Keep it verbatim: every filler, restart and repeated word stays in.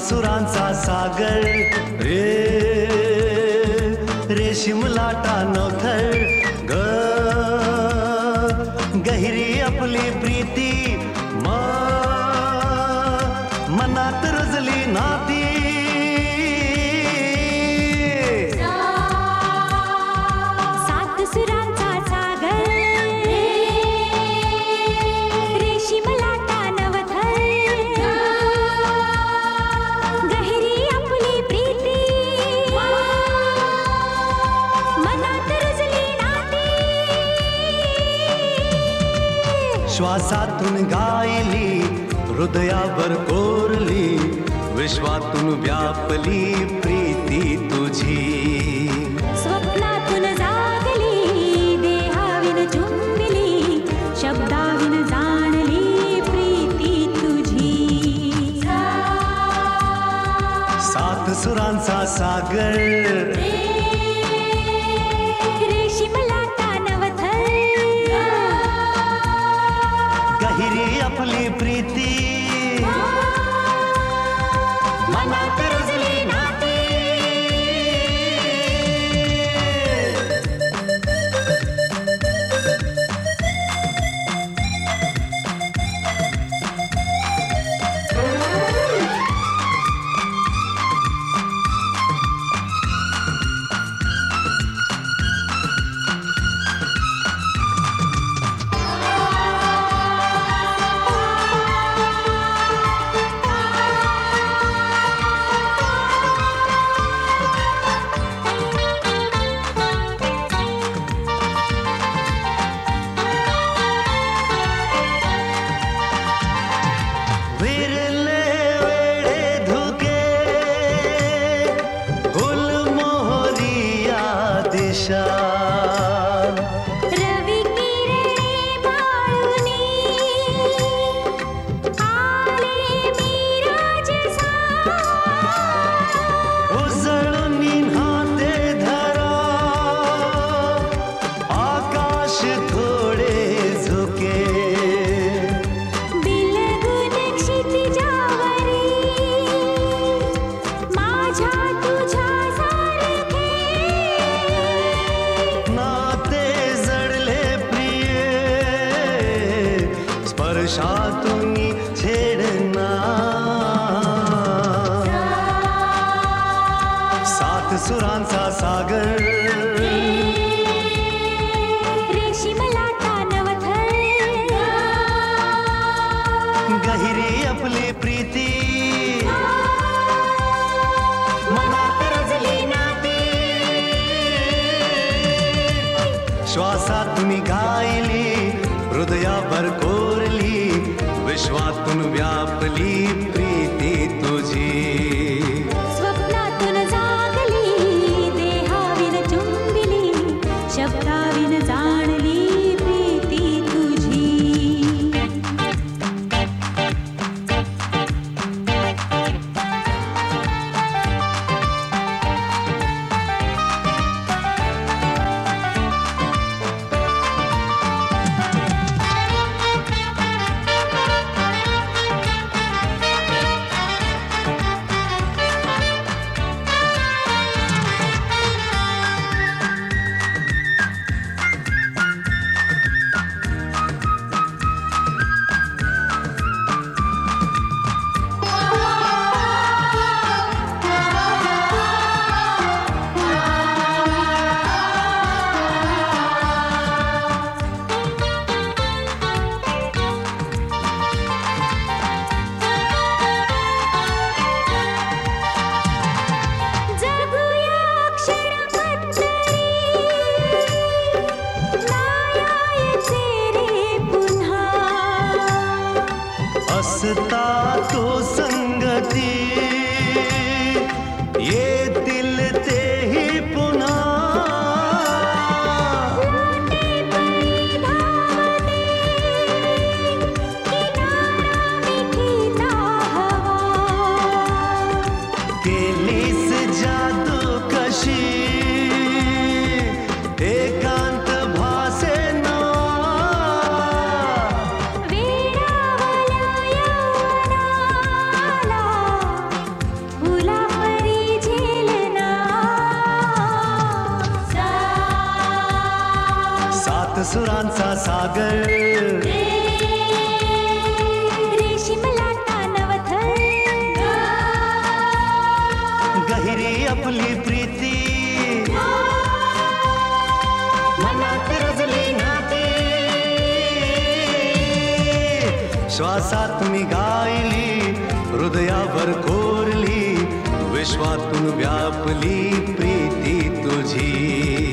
सुरांचा सागर रे, रेशीम लाटा नवथळ ग, गहिरी आपली प्रीती म, मनात रुजली नाती. सात सुरांचा सागर, रेशीम लाटा नवथळ, गहिरी आपली प्रीती, मनात रुजली नाती. श्वासातून गायली हृदयावर कोरली, विश्वातून व्यापली प्रीती तुझी. स्वप्नातून जागली, देहाविन चुंबिली, शब्दाविन जाणली प्रीती तुझी. सात सुरांचा सागर, रेशीम लाटा नवथळ, गहिरी आपली प्रीती, मनात रुजली नाती. रवी किरणे बाळुनी, आले मिराजसा, उजळून निन्हाते धरा, आकाश थोडे झुके, बिलगुन क्षितिजावरी, माझ्या तुझ्या सारखे. नाते जडले प्रिय, स्पर्शातून छेडना. सात सुरांचा सागर, रेशीम लाटा नवथळ, गहिरी आपली प्रीती, मनात रुजली नाती. श्वासातून गायली हृदयावर कोरली, विश्वातून व्यापली प्रीती तुझी. स्वप्नातून जागली, देहाविन चुंबिली, शब्दाविन जाणली प्रीती तुझी. सुरांचा सागर, रेशीम लाटा नवथर, गहिरी आपली प्रीती, मनात रजली नाती, श्वासात मी गायली, हृदयावर कोरली, विश्वातून व्यापली प्रीती तुझी.